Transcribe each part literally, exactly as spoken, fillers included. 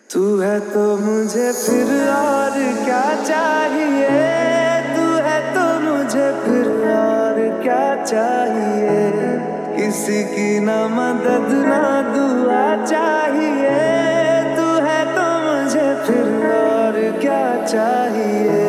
तू है तो मुझे फिर और क्या चाहिए, तू है तो मुझे फिर और क्या चाहिए। किसी की ना मदद ना दुआ चाहिए, तू है तो मुझे फिर और क्या चाहिए।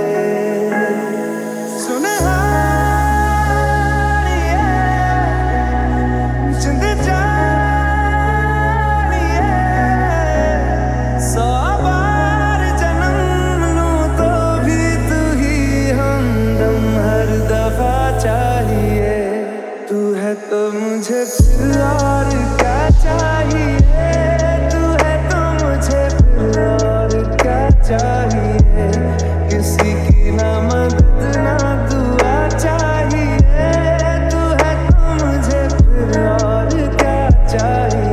तो मुझे फिर और क्या चाहिए, तू है तो मुझे फिर और क्या चाहिए। किसी की ना मदद ना दुआ चाहिए, तू है तो मुझे फिर और क्या चाहिए।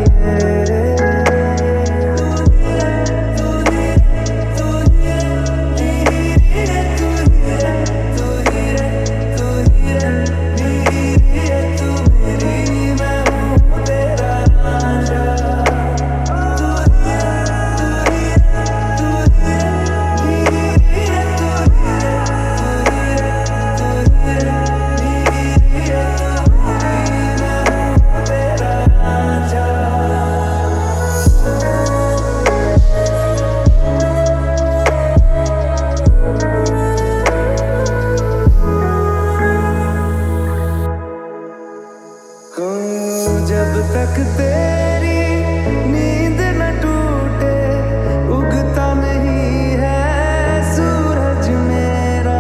जब तक तेरी नींद न टूटे, उगता नहीं है सूरज मेरा।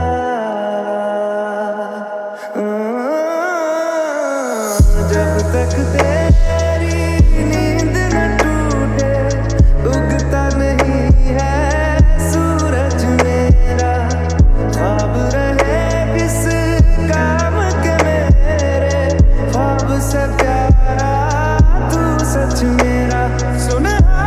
जब तक तेरी नींद न टूटे, उगता नहीं है सूरज मेरा। ख्वाब रहे किस काम के मेरे, ख्वाब से प्यारा तू सच मेरा। सुन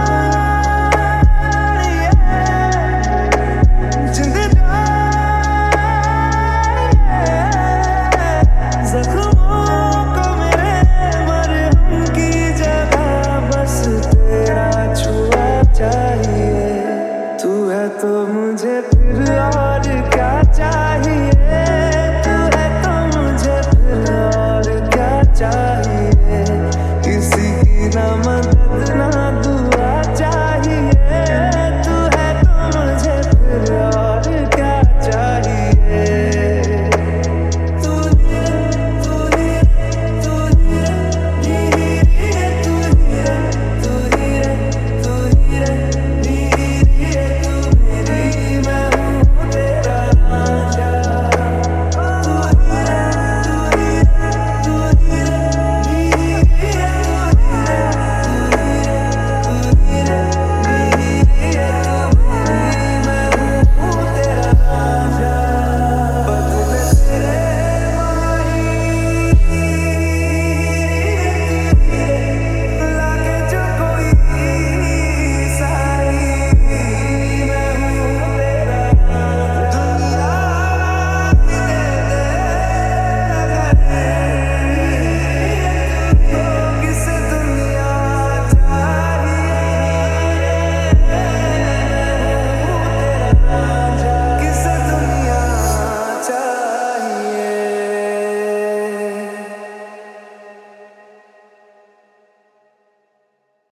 जख्मों को मेरे मरहम की जगह बस तेरा छुआ चाहिए। तू है तो मुझे फिर और क्या चाहिए, तू है तो मुझे फिर और क्या चाहिए।